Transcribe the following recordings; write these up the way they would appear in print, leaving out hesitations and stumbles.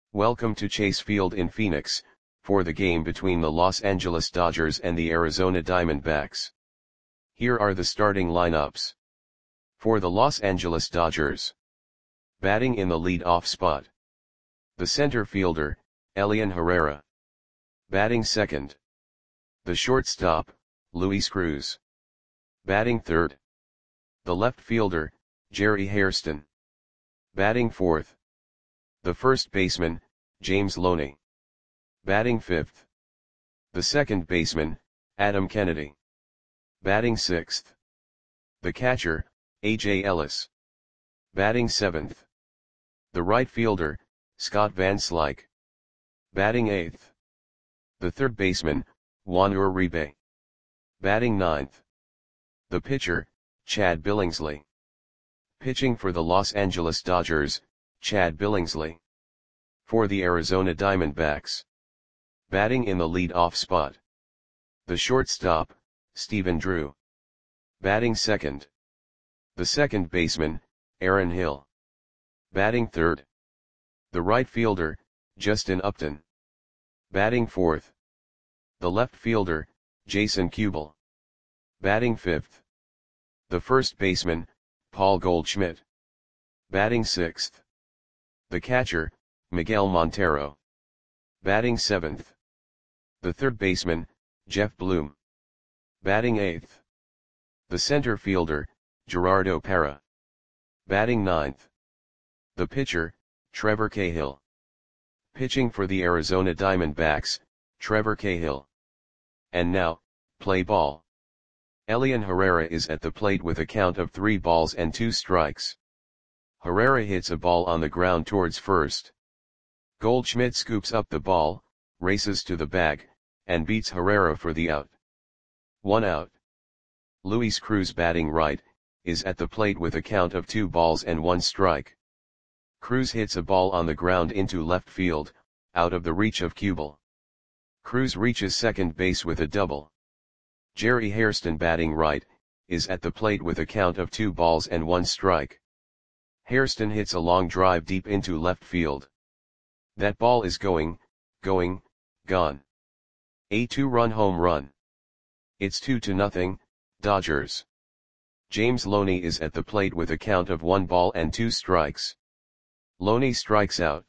Welcome to Chase Field in Phoenix, for the game between the Los Angeles Dodgers and the Arizona Diamondbacks. Here are the starting lineups. For the Los Angeles Dodgers. Batting in the lead-off spot. The center fielder, Elian Herrera. Batting second. The shortstop, Luis Cruz. Batting third. The left fielder, Jerry Hairston. Batting fourth. The first baseman, James Loney. Batting fifth. The second baseman, Adam Kennedy. Batting sixth. The catcher, A.J. Ellis. Batting seventh. The right fielder, Scott Van Slyke. Batting eighth. The third baseman, Juan Uribe. Batting ninth. The pitcher, Chad Billingsley. Pitching for the Los Angeles Dodgers, Chad Billingsley. For the Arizona Diamondbacks. Batting in the lead-off spot. The shortstop, Stephen Drew. Batting second. The second baseman, Aaron Hill. Batting third. The right fielder, Justin Upton. Batting fourth. The left fielder, Jason Kubel. Batting fifth. The first baseman, Paul Goldschmidt. Batting sixth. The catcher, Miguel Montero. Batting seventh. The third baseman, Jeff Bloom. Batting eighth. The center fielder, Gerardo Parra. Batting ninth. The pitcher, Trevor Cahill. Pitching for the Arizona Diamondbacks, Trevor Cahill. And now, play ball. Elian Herrera is at the plate with a count of 3 balls and 2 strikes. Herrera hits a ball on the ground towards first. Goldschmidt scoops up the ball, races to the bag, and beats Herrera for the out. 1 out. Luis Cruz, batting right, is at the plate with a count of 2 balls and 1 strike. Cruz hits a ball on the ground into left field, out of the reach of Kubel. Cruz reaches second base with a double. Jerry Hairston, batting right, is at the plate with a count of 2 balls and 1 strike. Hairston hits a long drive deep into left field. That ball is gone. A 2-run home run. It's 2-0, Dodgers. James Loney is at the plate with a count of 1 ball and 2 strikes. Loney strikes out.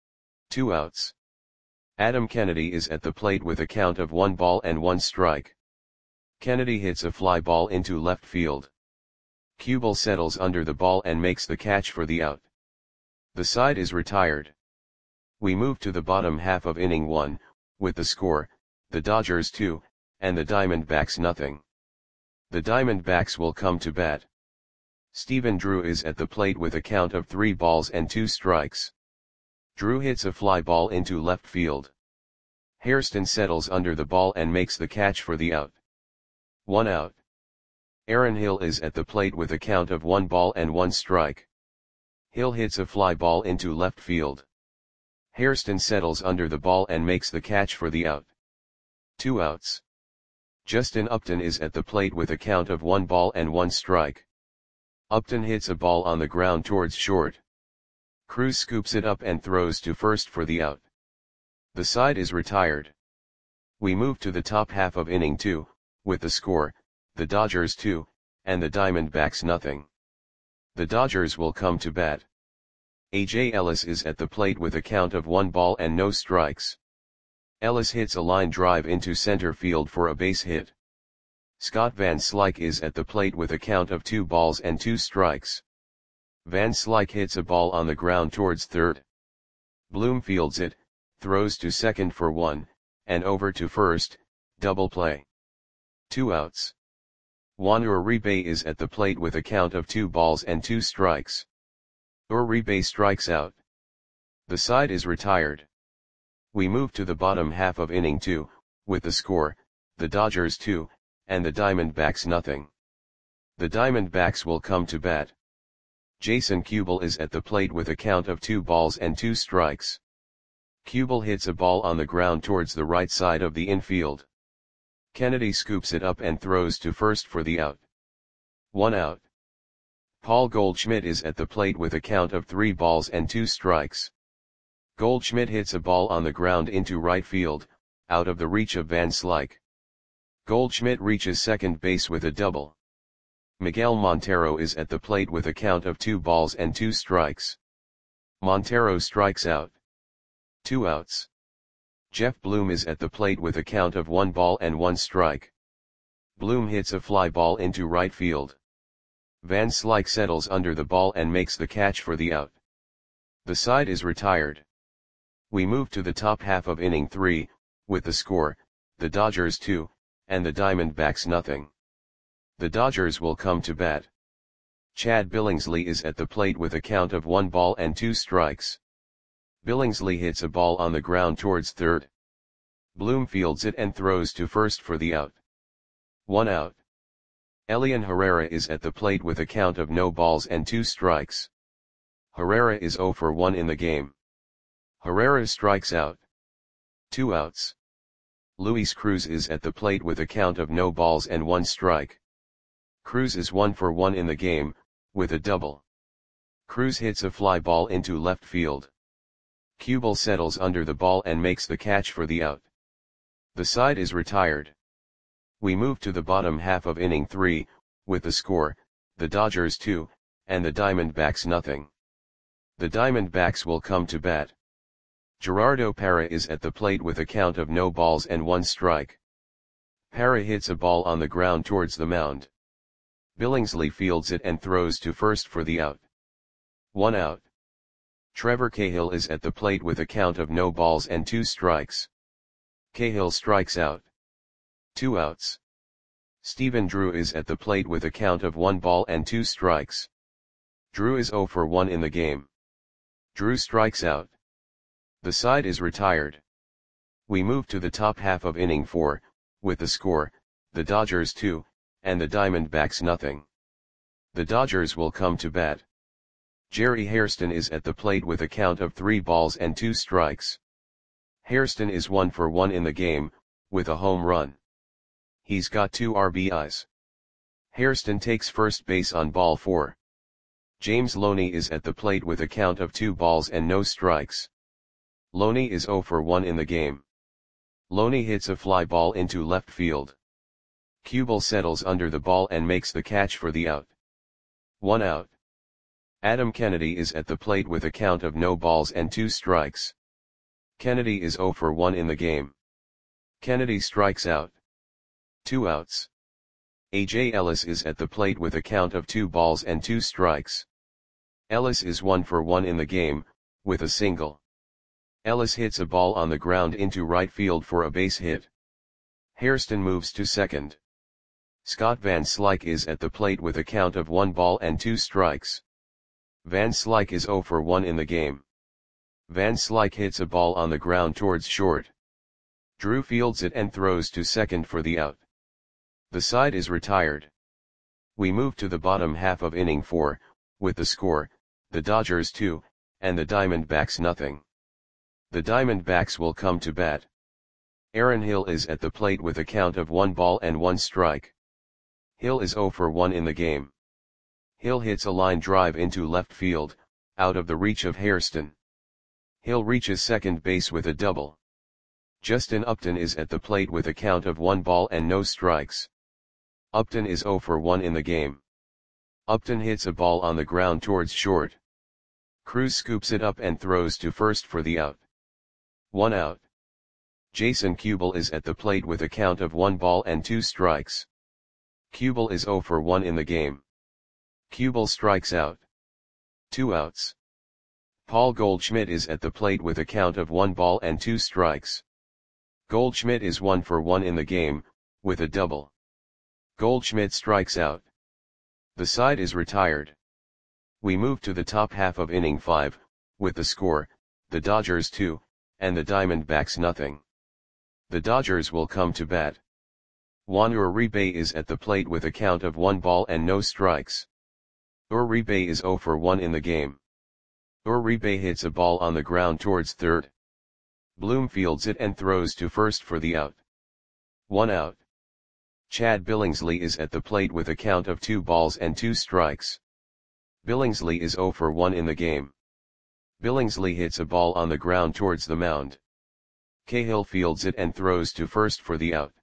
2 outs. Adam Kennedy is at the plate with a count of 1 ball and 1 strike. Kennedy hits a fly ball into left field. Kubel settles under the ball and makes the catch for the out. The side is retired. We move to the bottom half of inning 1, with the score, the Dodgers 2, and the Diamondbacks nothing. The Diamondbacks will come to bat. Stephen Drew is at the plate with a count of 3 balls and 2 strikes. Drew hits a fly ball into left field. Hairston settles under the ball and makes the catch for the out. 1 out. Aaron Hill is at the plate with a count of 1 ball and 1 strike. Hill hits a fly ball into left field. Hairston settles under the ball and makes the catch for the out. 2 outs. Justin Upton is at the plate with a count of 1 ball and 1 strike. Upton hits a ball on the ground towards short. Cruz scoops it up and throws to first for the out. The side is retired. We move to the top half of inning 2, with the score, the Dodgers 2, and the Diamondbacks nothing. The Dodgers will come to bat. A.J. Ellis is at the plate with a count of 1 ball and no strikes. Ellis hits a line drive into center field for a base hit. Scott Van Slyke is at the plate with a count of 2 balls and 2 strikes. Van Slyke hits a ball on the ground towards third. Bloom fields it, throws to second for 1, and over to first, double play. 2 outs. Juan Uribe is at the plate with a count of 2 balls and 2 strikes. Uribe strikes out. The side is retired. We move to the bottom half of inning 2, with the score, the Dodgers 2, and the Diamondbacks nothing. The Diamondbacks will come to bat. Jason Kubel is at the plate with a count of 2 balls and 2 strikes. Kubel hits a ball on the ground towards the right side of the infield. Kennedy scoops it up and throws to first for the out. 1 out. Paul Goldschmidt is at the plate with a count of 3 balls and 2 strikes. Goldschmidt hits a ball on the ground into right field, out of the reach of Van Slyke. Goldschmidt reaches second base with a double. Miguel Montero is at the plate with a count of 2 balls and 2 strikes. Montero strikes out. 2 outs. Jeff Bloom is at the plate with a count of 1 ball and 1 strike. Bloom hits a fly ball into right field. Van Slyke settles under the ball and makes the catch for the out. The side is retired. We move to the top half of inning 3, with the score, the Dodgers 2, and the Diamondbacks nothing. The Dodgers will come to bat. Chad Billingsley is at the plate with a count of 1 ball and 2 strikes. Billingsley hits a ball on the ground towards third. Bloom fields it and throws to first for the out. 1 out. Elian Herrera is at the plate with a count of no balls and 2 strikes. Herrera is 0 for 1 in the game. Herrera strikes out. 2 outs. Luis Cruz is at the plate with a count of no balls and 1 strike. Cruz is 1 for 1 in the game, with a double. Cruz hits a fly ball into left field. Kubel settles under the ball and makes the catch for the out. The side is retired. We move to the bottom half of inning 3, with the score, the Dodgers 2, and the Diamondbacks nothing. The Diamondbacks will come to bat. Gerardo Parra is at the plate with a count of no balls and 1 strike. Parra hits a ball on the ground towards the mound. Billingsley fields it and throws to first for the out. 1 out. Trevor Cahill is at the plate with a count of no balls and 2 strikes. Cahill strikes out. 2 outs. Stephen Drew is at the plate with a count of 1 ball and 2 strikes. Drew is 0 for 1 in the game. Drew strikes out. The side is retired. We move to the top half of inning 4, with the score, the Dodgers 2, and the Diamondbacks nothing. The Dodgers will come to bat. Jerry Hairston is at the plate with a count of 3 balls and 2 strikes. Hairston is 1 for 1 in the game, with a home run. He's got 2 RBIs. Hairston takes first base on ball 4. James Loney is at the plate with a count of 2 balls and no strikes. Loney is 0 for 1 in the game. Loney hits a fly ball into left field. Kubel settles under the ball and makes the catch for the out. 1 out. Adam Kennedy is at the plate with a count of no balls and 2 strikes. Kennedy is 0 for 1 in the game. Kennedy strikes out. 2 outs. A.J. Ellis is at the plate with a count of 2 balls and 2 strikes. Ellis is 1 for 1 in the game, with a single. Ellis hits a ball on the ground into right field for a base hit. Hairston moves to second. Scott Van Slyke is at the plate with a count of 1 ball and 2 strikes. Van Slyke is 0 for 1 in the game. Van Slyke hits a ball on the ground towards short. Drew fields it and throws to second for the out. The side is retired. We move to the bottom half of inning 4, with the score, the Dodgers 2, and the Diamondbacks nothing. The Diamondbacks will come to bat. Aaron Hill is at the plate with a count of 1 ball and 1 strike. Hill is 0 for 1 in the game. Hill hits a line drive into left field, out of the reach of Hairston. Hill reaches second base with a double. Justin Upton is at the plate with a count of 1 ball and no strikes. Upton is 0 for 1 in the game. Upton hits a ball on the ground towards short. Cruz scoops it up and throws to first for the out. 1 out. Jason Kubel is at the plate with a count of 1 ball and 2 strikes. Kubel is 0 for 1 in the game. Kubel strikes out. 2 outs. Paul Goldschmidt is at the plate with a count of 1 ball and 2 strikes. Goldschmidt is 1 for 1 in the game, with a double. Goldschmidt strikes out. The side is retired. We move to the top half of inning 5, with the score, the Dodgers 2, and the Diamondbacks nothing. The Dodgers will come to bat. Juan Uribe is at the plate with a count of 1 ball and no strikes. Uribe is 0 for 1 in the game. Uribe hits a ball on the ground towards third. Bloom fields it and throws to first for the out. 1 out. Chad Billingsley is at the plate with a count of 2 balls and 2 strikes. Billingsley is 0 for 1 in the game. Billingsley hits a ball on the ground towards the mound. Cahill fields it and throws to first for the out.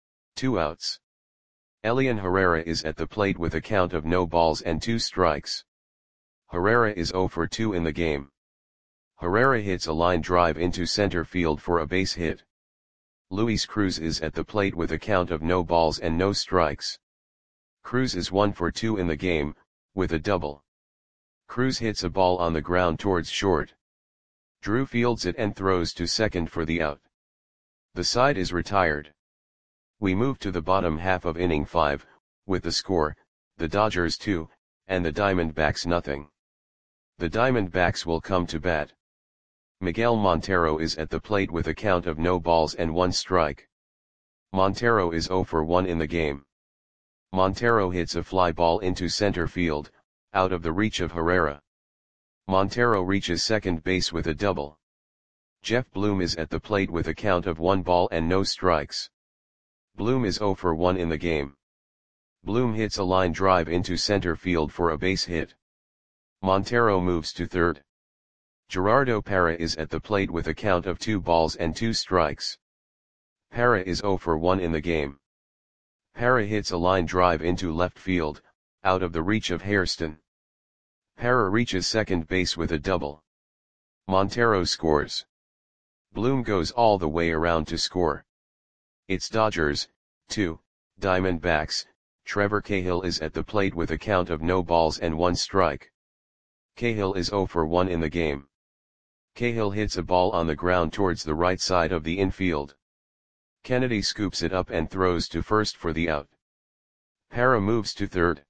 2 outs. Elian Herrera is at the plate with a count of no balls and 2 strikes. Herrera is 0 for 2 in the game. Herrera hits a line drive into center field for a base hit. Luis Cruz is at the plate with a count of no balls and no strikes. Cruz is 1 for 2 in the game, with a double. Cruz hits a ball on the ground towards short. Drew fields it and throws to second for the out. The side is retired. We move to the bottom half of inning 5, with the score, the Dodgers 2, and the Diamondbacks nothing. The Diamondbacks will come to bat. Miguel Montero is at the plate with a count of no balls and 1 strike. Montero is 0 for 1 in the game. Montero hits a fly ball into center field, out of the reach of Herrera. Montero reaches second base with a double. Jeff Bloom is at the plate with a count of 1 ball and no strikes. Bloom is 0 for 1 in the game. Bloom hits a line drive into center field for a base hit. Montero moves to third. Gerardo Parra is at the plate with a count of 2 balls and 2 strikes. Parra is 0 for 1 in the game. Parra hits a line drive into left field, out of the reach of Hairston. Parra reaches second base with a double. Montero scores. Bloom goes all the way around to score. It's Dodgers, 2, Diamondbacks. Trevor Cahill is at the plate with a count of no balls and 1 strike. Cahill is 0 for 1 in the game. Cahill hits a ball on the ground towards the right side of the infield. Kennedy scoops it up and throws to first for the out. Parra moves to third.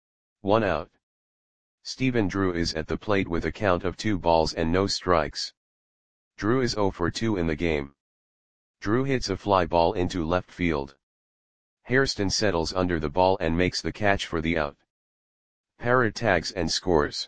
1 out. Stephen Drew is at the plate with a count of 2 balls and no strikes. Drew is 0 for 2 in the game. Drew hits a fly ball into left field. Hairston settles under the ball and makes the catch for the out. Parra tags and scores.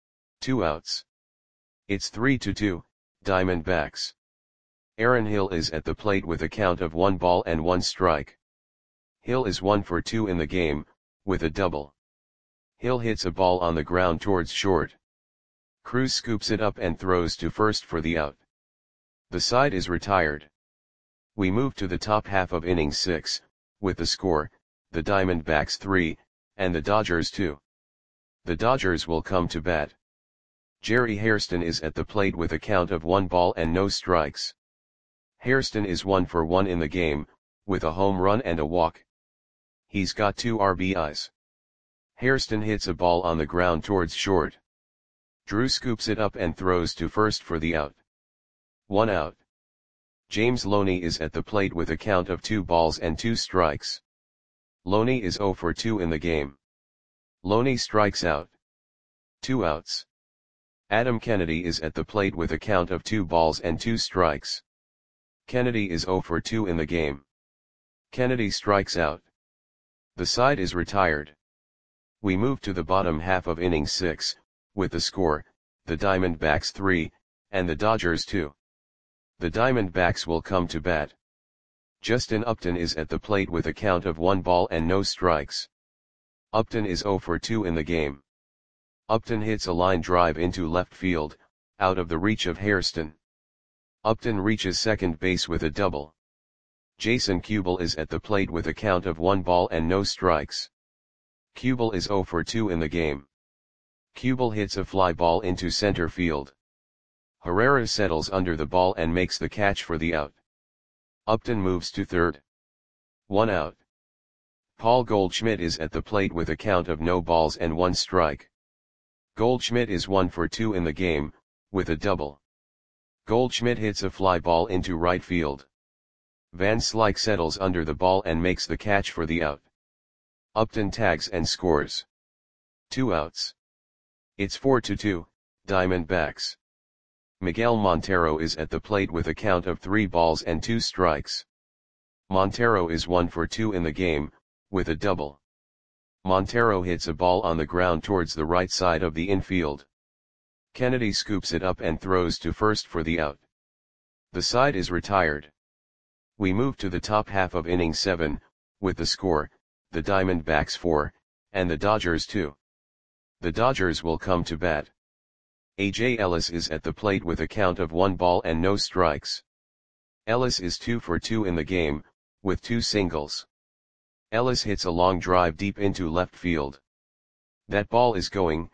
2 outs. It's 3-2, Diamondbacks. Aaron Hill is at the plate with a count of 1 ball and 1 strike. Hill is 1 for 2 in the game, with a double. Hill hits a ball on the ground towards short. Cruz scoops it up and throws to first for the out. The side is retired. We move to the top half of inning 6, with the score, the Diamondbacks 3, and the Dodgers 2. The Dodgers will come to bat. Jerry Hairston is at the plate with a count of 1 ball and no strikes. Hairston is 1 for 1 in the game, with a home run and a walk. He's got 2 RBIs. Hairston hits a ball on the ground towards short. Drew scoops it up and throws to first for the out. 1 out. James Loney is at the plate with a count of 2 balls and 2 strikes. Loney is 0 for 2 in the game. Loney strikes out. 2 outs. Adam Kennedy is at the plate with a count of 2 balls and 2 strikes. Kennedy is 0 for 2 in the game. Kennedy strikes out. The side is retired. We move to the bottom half of inning 6, with the score, the Diamondbacks 3, and the Dodgers 2. The Diamondbacks will come to bat. Justin Upton is at the plate with a count of 1 ball and no strikes. Upton is 0 for 2 in the game. Upton hits a line drive into left field, out of the reach of Hairston. Upton reaches second base with a double. Jason Kubel is at the plate with a count of 1 ball and no strikes. Kubel is 0 for 2 in the game. Kubel hits a fly ball into center field. Herrera settles under the ball and makes the catch for the out. Upton moves to third. 1 out. Paul Goldschmidt is at the plate with a count of no balls and 1 strike. Goldschmidt is 1 for 2 in the game, with a double. Goldschmidt hits a fly ball into right field. Van Slyke settles under the ball and makes the catch for the out. Upton tags and scores. 2 outs. It's 4-2, Diamondbacks. Miguel Montero is at the plate with a count of 3 balls and 2 strikes. Montero is 1 for 2 in the game, with a double. Montero hits a ball on the ground towards the right side of the infield. Kennedy scoops it up and throws to first for the out. The side is retired. We move to the top half of inning 7, with the score, the Diamondbacks 4, and the Dodgers 2. The Dodgers will come to bat. A.J. Ellis is at the plate with a count of 1 ball and no strikes. Ellis is 2 for 2 in the game, with 2 singles. Ellis hits a long drive deep into left field. That ball is going,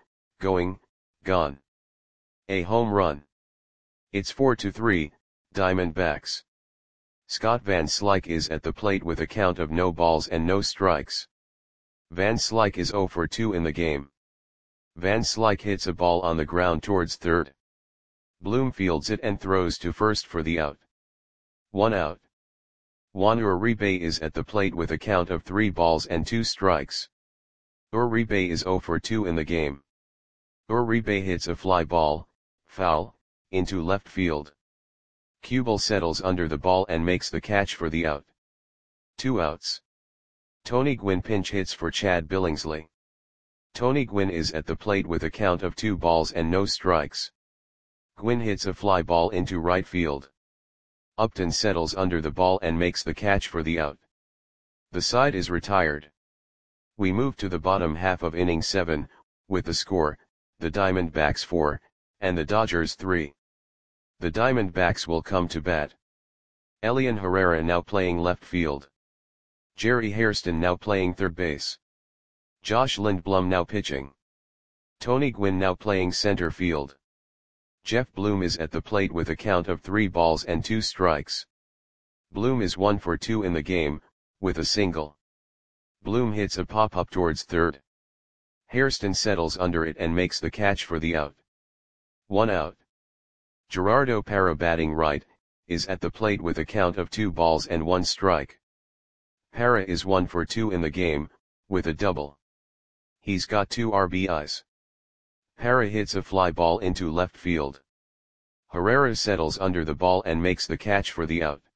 gone. A home run. It's 4-3, Diamondbacks. Scott Van Slyke is at the plate with a count of no balls and no strikes. Van Slyke is 0 for 2 in the game. Van Slyke hits a ball on the ground towards third. Bloom fields it and throws to first for the out. 1 out. Juan Uribe is at the plate with a count of 3 balls and 2 strikes. Uribe is 0 for 2 in the game. Uribe hits a fly ball, foul, into left field. Kubel settles under the ball and makes the catch for the out. 2 outs. Tony Gwynn pinch hits for Chad Billingsley. Tony Gwynn is at the plate with a count of 2 balls and no strikes. Gwynn hits a fly ball into right field. Upton settles under the ball and makes the catch for the out. The side is retired. We move to the bottom half of inning 7, with the score, the Diamondbacks 4, and the Dodgers 3. The Diamondbacks will come to bat. Elian Herrera now playing left field. Jerry Hairston now playing third base. Josh Lindblom now pitching. Tony Gwynn now playing center field. Jeff Bloom is at the plate with a count of 3 balls and 2 strikes. Bloom is 1 for 2 in the game, with a single. Bloom hits a pop-up towards third. Hairston settles under it and makes the catch for the out. 1 out. Gerardo Parra batting right, is at the plate with a count of 2 balls and 1 strike. Parra is 1 for 2 in the game, with a double. He's got 2 RBIs. Parra hits a fly ball into left field. Herrera settles under the ball and makes the catch for the out.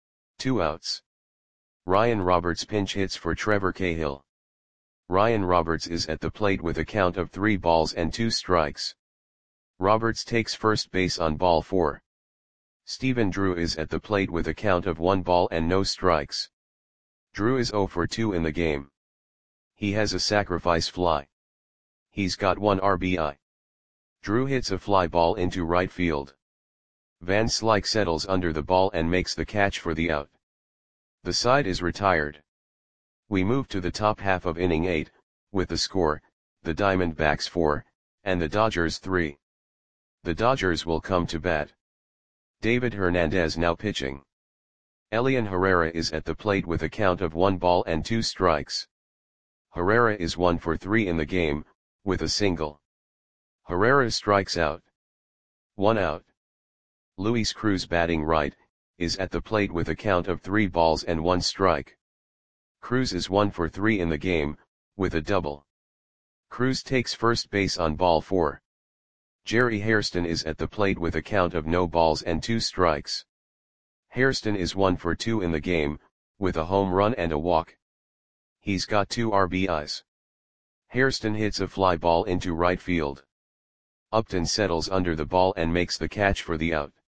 2 outs. Ryan Roberts pinch hits for Trevor Cahill. Ryan Roberts is at the plate with a count of 3 balls and 2 strikes. Roberts takes first base on ball 4. Stephen Drew is at the plate with a count of 1 ball and no strikes. Drew is 0 for 2 in the game. He has a sacrifice fly. He's got 1 RBI. Drew hits a fly ball into right field. Van Slyke settles under the ball and makes the catch for the out. The side is retired. We move to the top half of inning 8, with the score, the Diamondbacks 4, and the Dodgers 3. The Dodgers will come to bat. David Hernandez now pitching. Elian Herrera is at the plate with a count of 1 ball and 2 strikes. Herrera is 1 for 3 in the game, with a single. Herrera strikes out. 1 out. Luis Cruz batting right, is at the plate with a count of 3 balls and 1 strike. Cruz is 1 for 3 in the game, with a double. Cruz takes first base on ball 4. Jerry Hairston is at the plate with a count of no balls and 2 strikes. Hairston is 1 for 2 in the game, with a home run and a walk. He's got 2 RBIs. Hairston hits a fly ball into right field. Upton settles under the ball and makes the catch for the out.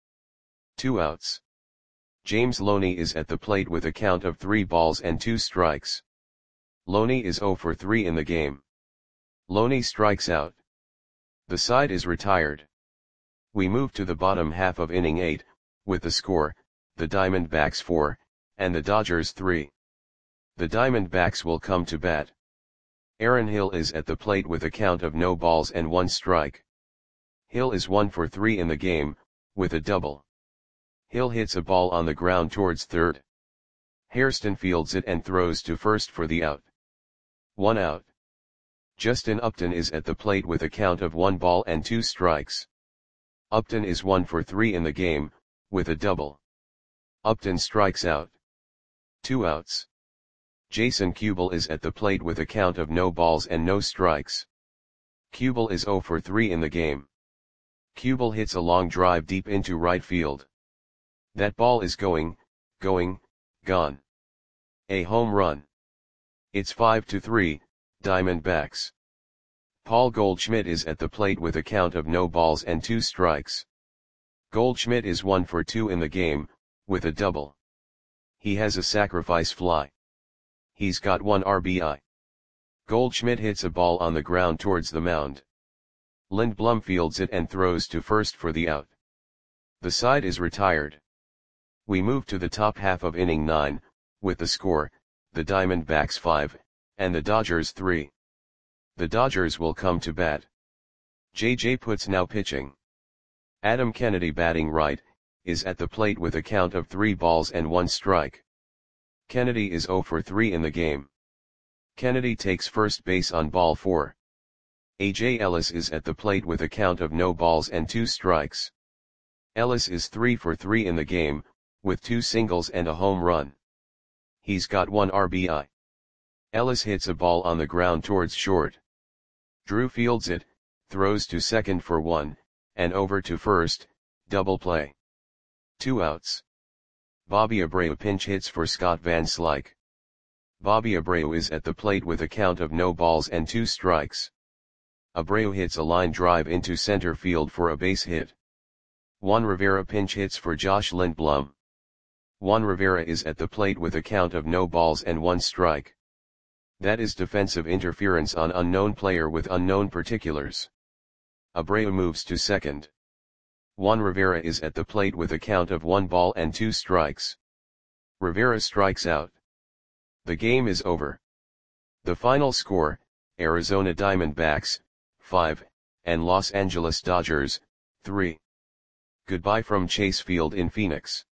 2 outs. James Loney is at the plate with a count of 3 balls and 2 strikes. Loney is 0 for 3 in the game. Loney strikes out. The side is retired. We move to the bottom half of inning 8, with the score, the Diamondbacks 4, and the Dodgers 3. The Diamondbacks will come to bat. Aaron Hill is at the plate with a count of no balls and 1 strike. Hill is 1 for 3 in the game, with a double. Hill hits a ball on the ground towards third. Hairston fields it and throws to first for the out. 1 out. Justin Upton is at the plate with a count of 1 ball and 2 strikes. Upton is 1 for 3 in the game, with a double. Upton strikes out. 2 outs. Jason Kubel is at the plate with a count of no balls and no strikes. Kubel is 0 for 3 in the game. Kubel hits a long drive deep into right field. That ball is going, gone. A home run. It's 5-3, Diamondbacks. Paul Goldschmidt is at the plate with a count of no balls and 2 strikes. Goldschmidt is 1 for 2 in the game, with a double. He has a sacrifice fly. He's got 1 RBI. Goldschmidt hits a ball on the ground towards the mound. Lindblom fields it and throws to first for the out. The side is retired. We move to the top half of inning 9, with the score, the Diamondbacks 5, and the Dodgers 3. The Dodgers will come to bat. J.J. Putz now pitching. Adam Kennedy batting right, is at the plate with a count of 3 balls and 1 strike. Kennedy is 0 for 3 in the game. Kennedy takes first base on ball 4. A.J. Ellis is at the plate with a count of no balls and 2 strikes. Ellis is 3 for 3 in the game, with 2 singles and a home run. He's got 1 RBI. Ellis hits a ball on the ground towards short. Drew fields it, throws to second for 1, and over to first, double play. 2 outs. Bobby Abreu pinch hits for Scott Van Slyke. Bobby Abreu is at the plate with a count of no balls and 2 strikes. Abreu hits a line drive into center field for a base hit. Juan Rivera pinch hits for Josh Lindblom. Juan Rivera is at the plate with a count of no balls and 1 strike. That is defensive interference on unknown player with unknown particulars. Abreu moves to second. Juan Rivera is at the plate with a count of 1 ball and 2 strikes. Rivera strikes out. The game is over. The final score, Arizona Diamondbacks, 5, and Los Angeles Dodgers, 3. Goodbye from Chase Field in Phoenix.